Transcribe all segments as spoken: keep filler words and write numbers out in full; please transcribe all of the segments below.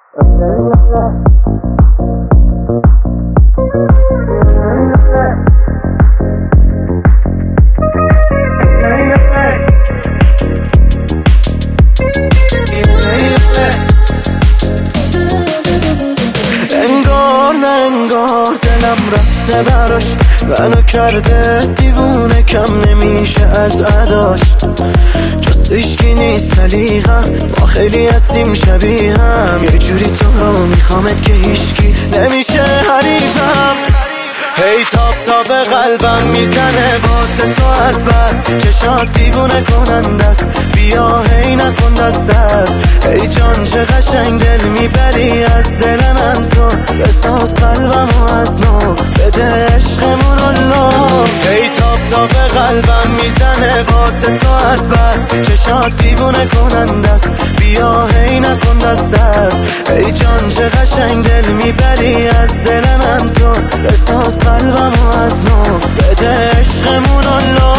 انگار نه انگار دلم رفته براش، منو کرده دیوونه، کم نمیشه از عداش. جز عشقی نیست سلیقم، ما خیلی هستیم شبیه هم. یه جوری تو رو میخوامت که هیچکی نمیشه حریفم. هی تاب تاب قلبم میزنه واسه تو از بس، چشات دیوونه کننده است، بیا هی نکن دست دست. ای جان چه قشنگ دل میبری از دل من تو، بساز قلبمو از نو، بده عشقمون رو. هی تاب تاب قلبم میزنه واسه تو از بس، چشات دیوونه کننده است، بیا هی نکن دست دست. ای جان چه قشنگ دل میبری از دل من تو، بساز قلبمو از نو، بده عشقمون رو.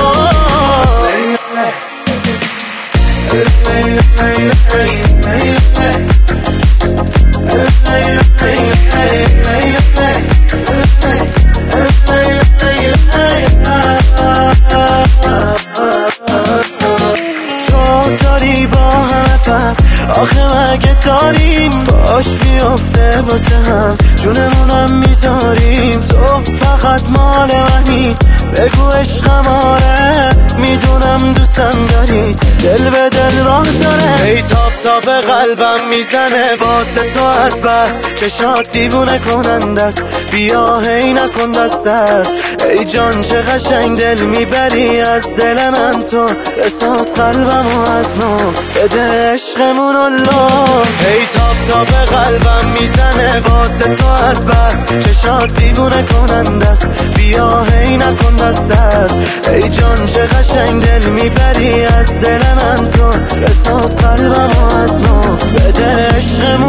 تو داری با همه فهم، آخه مگه داریم باش میفته واسه هم، جونمونم میذاریم. تو فقط مال منی، بگو عشقم آره، میدونم دوستم داری، دل به دل راه داره. ای تاب تاب قلبم میزنه واسه تو از بس، چشات دیوونه کننده است، بیا هی نکن دست دست. ای جان چه قشنگ دل میبری از دل من تو، بساز قلبمو از نو، بده عشقمون رو. ای تاب تاب قلبم میزنه واسه تو از بس، چشات دیوونه کننده است، بیا هی نکن دست دست. ای جان چه قشنگ دل میبری از دل من تو، بساز قلبمو از نو، بده عشقمون